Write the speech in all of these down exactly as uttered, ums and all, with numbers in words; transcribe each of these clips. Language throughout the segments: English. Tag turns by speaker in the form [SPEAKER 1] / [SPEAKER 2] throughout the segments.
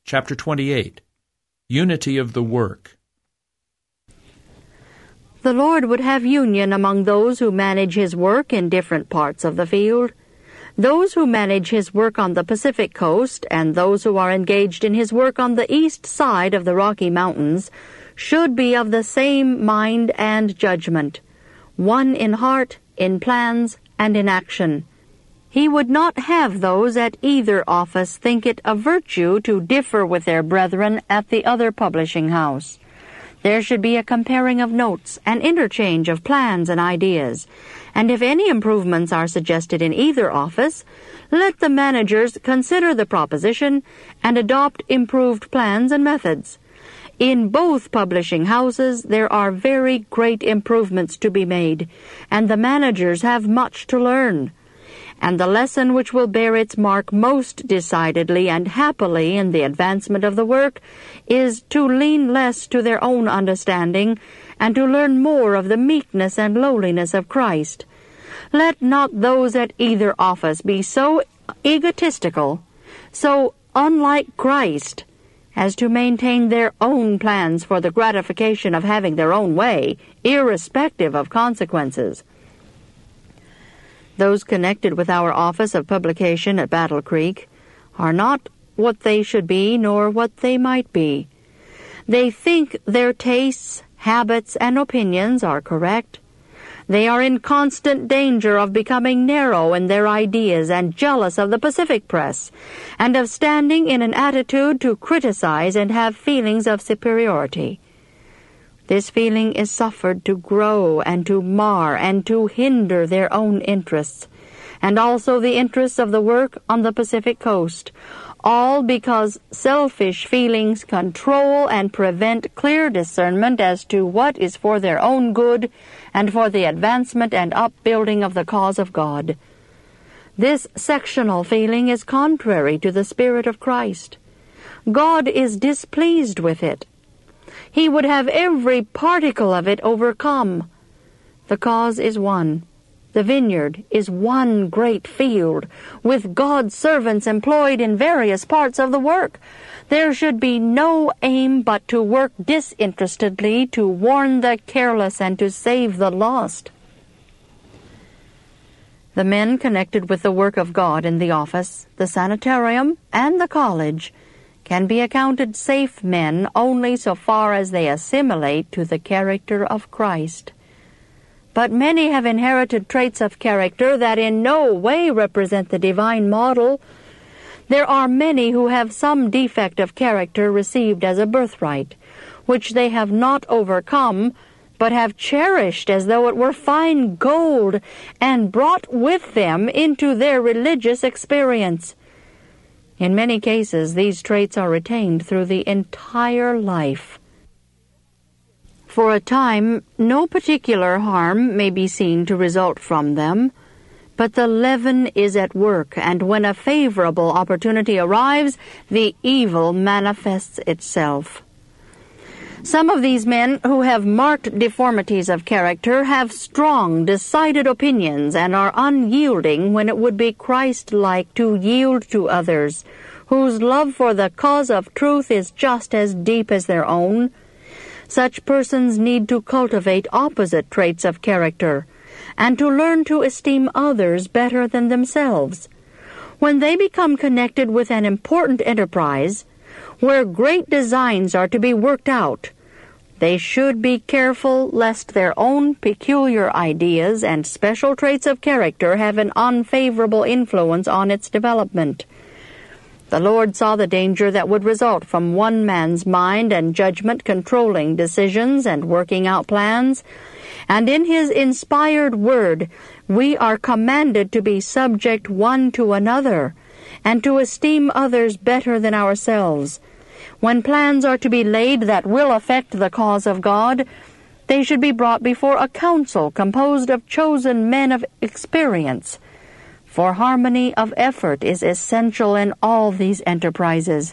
[SPEAKER 1] Chapter twenty-eight. Unity of the Work.
[SPEAKER 2] The Lord would have union among those who manage His work in different parts of the field. Those who manage His work on the Pacific coast and those who are engaged in His work on the east side of the Rocky Mountains should be of the same mind and judgment, one in heart, in plans, and in action. He would not have those at either office think it a virtue to differ with their brethren at the other publishing house. There should be a comparing of notes, an interchange of plans and ideas, and if any improvements are suggested in either office, let the managers consider the proposition and adopt improved plans and methods. In both publishing houses there are very great improvements to be made, and the managers have much to learn. And the lesson which will bear its mark most decidedly and happily in the advancement of the work is to lean less to their own understanding and to learn more of the meekness and lowliness of Christ. Let not those at either office be so egotistical, so unlike Christ, as to maintain their own plans for the gratification of having their own way, irrespective of consequences. Those connected with our office of publication at Battle Creek are not what they should be nor what they might be. They think their tastes, habits, and opinions are correct. They are in constant danger of becoming narrow in their ideas and jealous of the Pacific press, and of standing in an attitude to criticize and have feelings of superiority. This feeling is suffered to grow and to mar and to hinder their own interests, and also the interests of the work on the Pacific coast, all because selfish feelings control and prevent clear discernment as to what is for their own good and for the advancement and upbuilding of the cause of God. This sectional feeling is contrary to the Spirit of Christ. God is displeased with it. He would have every particle of it overcome. The cause is one. The vineyard is one great field, with God's servants employed in various parts of the work. There should be no aim but to work disinterestedly, to warn the careless and to save the lost. The men connected with the work of God in the office, the sanitarium, and the college can be accounted safe men only so far as they assimilate to the character of Christ. But many have inherited traits of character that in no way represent the divine model. There are many who have some defect of character received as a birthright, which they have not overcome, but have cherished as though it were fine gold, and brought with them into their religious experience. In many cases, these traits are retained through the entire life. For a time, no particular harm may be seen to result from them, but the leaven is at work, and when a favorable opportunity arrives, the evil manifests itself. Some of these men who have marked deformities of character have strong, decided opinions and are unyielding when it would be Christ-like to yield to others, whose love for the cause of truth is just as deep as their own. Such persons need to cultivate opposite traits of character, and to learn to esteem others better than themselves. When they become connected with an important enterprise, where great designs are to be worked out, they should be careful lest their own peculiar ideas and special traits of character have an unfavorable influence on its development. The Lord saw the danger that would result from one man's mind and judgment controlling decisions and working out plans, and in His inspired word we are commanded to be subject one to another, and to esteem others better than ourselves. When plans are to be laid that will affect the cause of God, they should be brought before a council composed of chosen men of experience, for harmony of effort is essential in all these enterprises.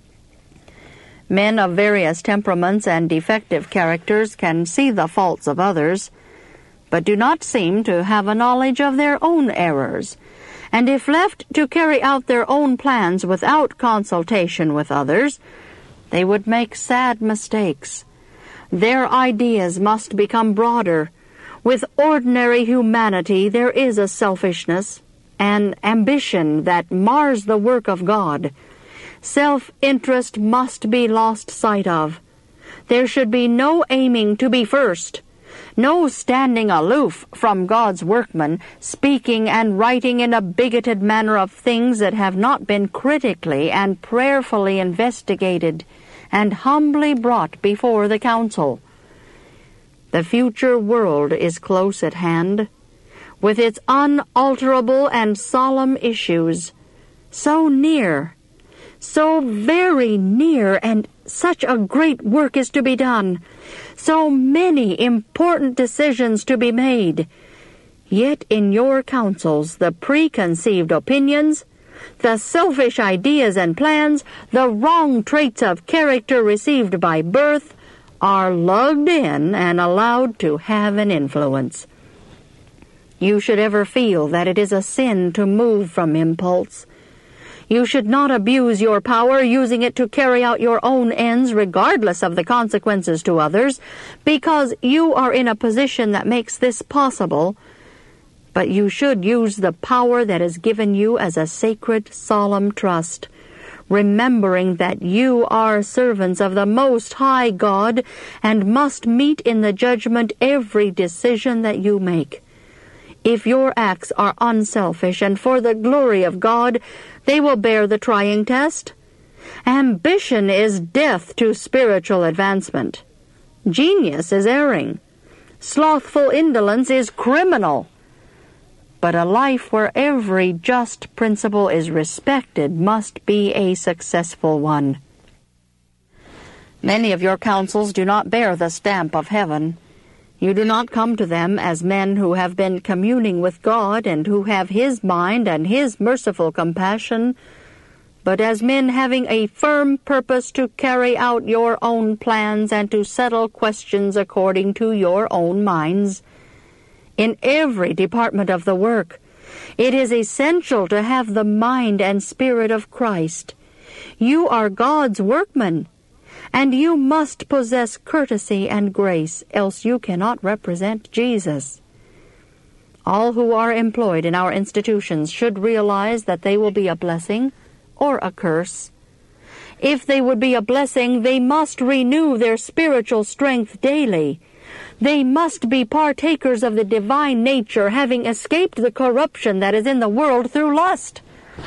[SPEAKER 2] Men of various temperaments and defective characters can see the faults of others, but do not seem to have a knowledge of their own errors, And if left to carry out their own plans without consultation with others, they would make sad mistakes. Their ideas must become broader. With ordinary humanity there is a selfishness, an ambition that mars the work of God. Self-interest must be lost sight of. There should be no aiming to be first, no standing aloof from God's workmen, speaking and writing in a bigoted manner of things that have not been critically and prayerfully investigated and humbly brought before the council. The future world is close at hand, with its unalterable and solemn issues, so near, so very near, and such a great work is to be done, so many important decisions to be made. Yet in your councils the preconceived opinions, the selfish ideas and plans, the wrong traits of character received by birth, are lugged in and allowed to have an influence. You should ever feel that it is a sin to move from impulse. You should not abuse your power, using it to carry out your own ends regardless of the consequences to others, because you are in a position that makes this possible. But you should use the power that is given you as a sacred, solemn trust, remembering that you are servants of the Most High God and must meet in the judgment every decision that you make. If your acts are unselfish and for the glory of God, they will bear the trying test. Ambition is death to spiritual advancement. Genius is erring. Slothful indolence is criminal. But a life where every just principle is respected must be a successful one. Many of your counsels do not bear the stamp of heaven. You do not come to them as men who have been communing with God and who have His mind and His merciful compassion, but as men having a firm purpose to carry out your own plans and to settle questions according to your own minds. In every department of the work, it is essential to have the mind and spirit of Christ. You are God's workmen, and you must possess courtesy and grace, else you cannot represent Jesus. All who are employed in our institutions should realize that they will be a blessing or a curse. If they would be a blessing, they must renew their spiritual strength daily. They must be partakers of the divine nature, having escaped the corruption that is in the world through lust.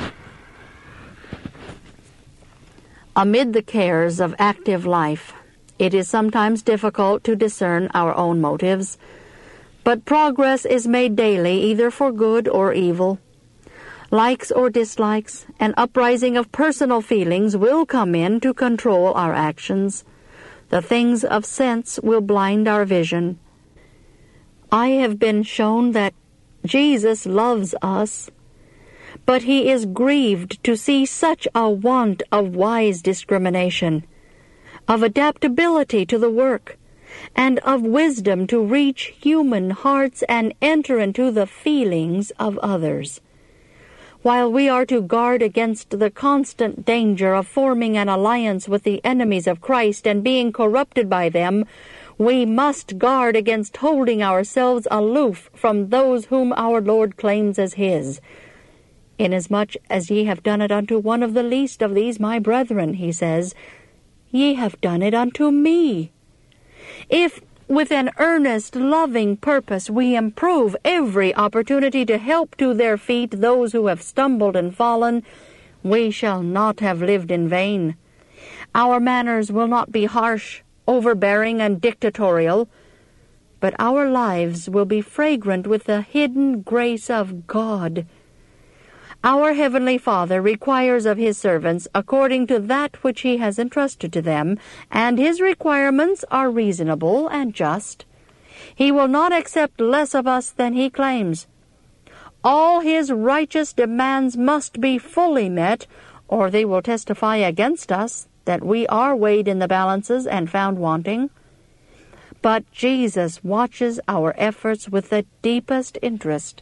[SPEAKER 2] Amid the cares of active life, it is sometimes difficult to discern our own motives, but progress is made daily either for good or evil. Likes or dislikes, an uprising of personal feelings will come in to control our actions. The things of sense will blind our vision. I have been shown that Jesus loves us, but He is grieved to see such a want of wise discrimination, of adaptability to the work, and of wisdom to reach human hearts and enter into the feelings of others. While we are to guard against the constant danger of forming an alliance with the enemies of Christ and being corrupted by them, we must guard against holding ourselves aloof from those whom our Lord claims as His. Inasmuch as ye have done it unto one of the least of these my brethren, He says, ye have done it unto me. If with an earnest, loving purpose we improve every opportunity to help to their feet those who have stumbled and fallen, we shall not have lived in vain. Our manners will not be harsh, overbearing, and dictatorial, but our lives will be fragrant with the hidden grace of God. Our Heavenly Father requires of His servants according to that which He has entrusted to them, and His requirements are reasonable and just. He will not accept less of us than He claims. All His righteous demands must be fully met, or they will testify against us that we are weighed in the balances and found wanting. But Jesus watches our efforts with the deepest interest.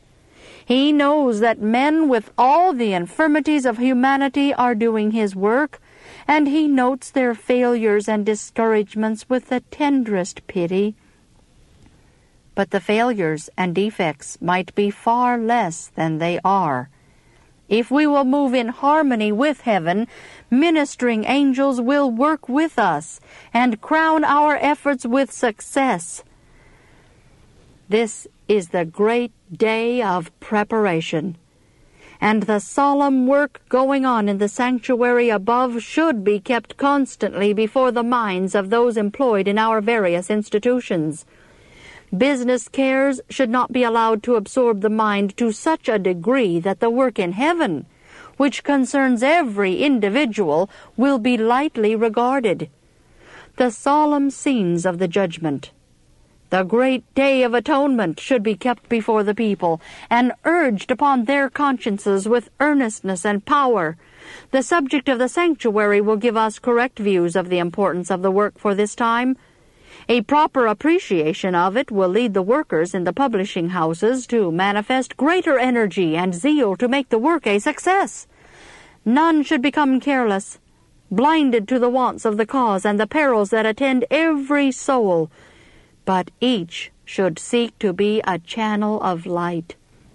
[SPEAKER 2] He knows that men with all the infirmities of humanity are doing his work, and he notes their failures and discouragements with the tenderest pity. But the failures and defects might be far less than they are. If we will move in harmony with heaven, ministering angels will work with us and crown our efforts with success. This is the great day of preparation, and the solemn work going on in the sanctuary above should be kept constantly before the minds of those employed in our various institutions. Business cares should not be allowed to absorb the mind to such a degree that the work in heaven, which concerns every individual, will be lightly regarded. The solemn scenes of the judgment, the great day of atonement, should be kept before the people and urged upon their consciences with earnestness and power. The subject of the sanctuary will give us correct views of the importance of the work for this time. A proper appreciation of it will lead the workers in the publishing houses to manifest greater energy and zeal to make the work a success. None should become careless, blinded to the wants of the cause and the perils that attend every soul, but each should seek to be a channel of light.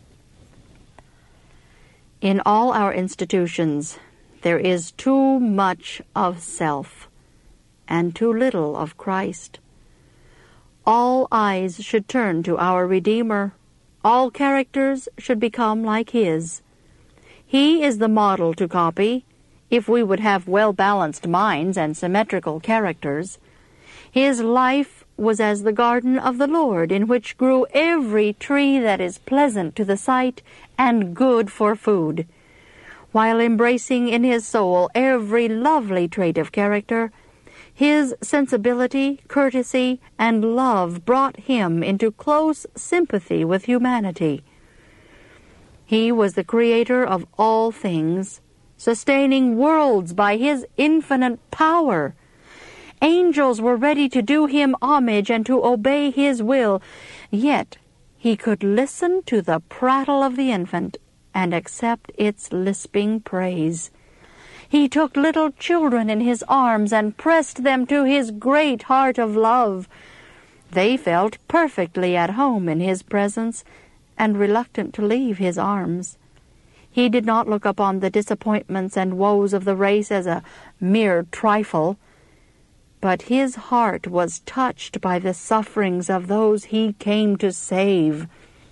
[SPEAKER 2] In all our institutions, there is too much of self and too little of Christ. All eyes should turn to our Redeemer. All characters should become like His. He is the model to copy, if we would have well-balanced minds and symmetrical characters. His life was as the garden of the Lord, in which grew every tree that is pleasant to the sight and good for food, while embracing in his soul every lovely trait of character. His sensibility, courtesy, and love brought him into close sympathy with humanity. He was the creator of all things, sustaining worlds by his infinite power. Angels were ready to do him homage and to obey his will, yet he could listen to the prattle of the infant and accept its lisping praise. He took little children in his arms and pressed them to his great heart of love. They felt perfectly at home in his presence and reluctant to leave his arms. He did not look upon the disappointments and woes of the race as a mere trifle, but his heart was touched by the sufferings of those he came to save.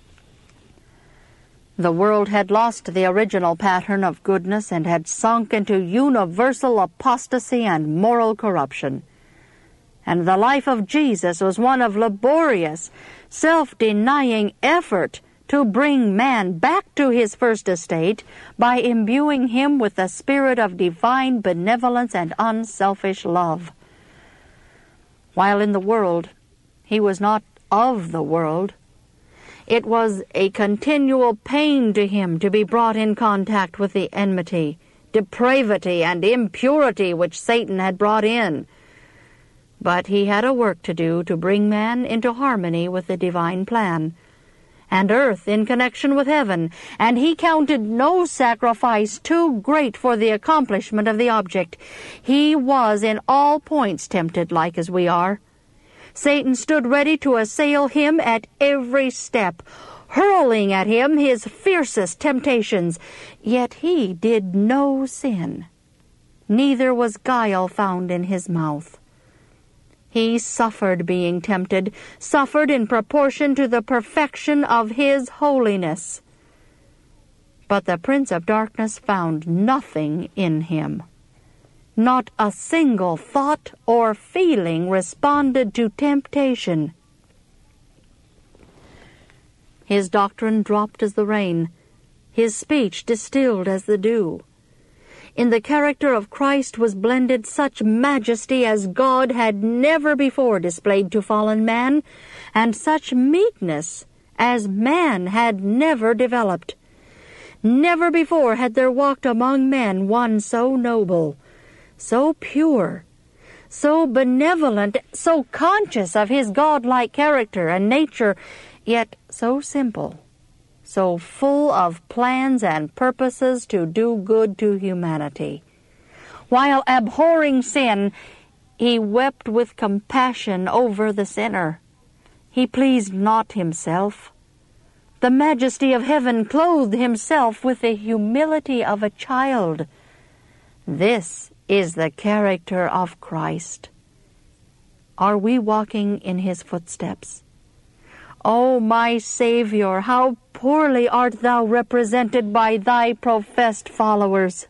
[SPEAKER 2] The world had lost the original pattern of goodness and had sunk into universal apostasy and moral corruption. And the life of Jesus was one of laborious, self-denying effort to bring man back to his first estate by imbuing him with the spirit of divine benevolence and unselfish love. While in the world, he was not of the world. It was a continual pain to him to be brought in contact with the enmity, depravity, and impurity which Satan had brought in. But he had a work to do to bring man into harmony with the divine plan, and earth in connection with heaven, and he counted no sacrifice too great for the accomplishment of the object. He was in all points tempted like as we are. Satan stood ready to assail him at every step, hurling at him his fiercest temptations. Yet he did no sin, neither was guile found in his mouth. He suffered being tempted, suffered in proportion to the perfection of his holiness. But the Prince of Darkness found nothing in him. Not a single thought or feeling responded to temptation. His doctrine dropped as the rain, his speech distilled as the dew. In the character of Christ was blended such majesty as God had never before displayed to fallen man, and such meekness as man had never developed. Never before had there walked among men one so noble, so pure, so benevolent, so conscious of his God-like character and nature, yet so simple, so full of plans and purposes to do good to humanity. While abhorring sin, he wept with compassion over the sinner. He pleased not himself. The majesty of heaven clothed himself with the humility of a child. This is the character of Christ. Are we walking in his footsteps? O my Savior, how poorly art thou represented by thy professed followers!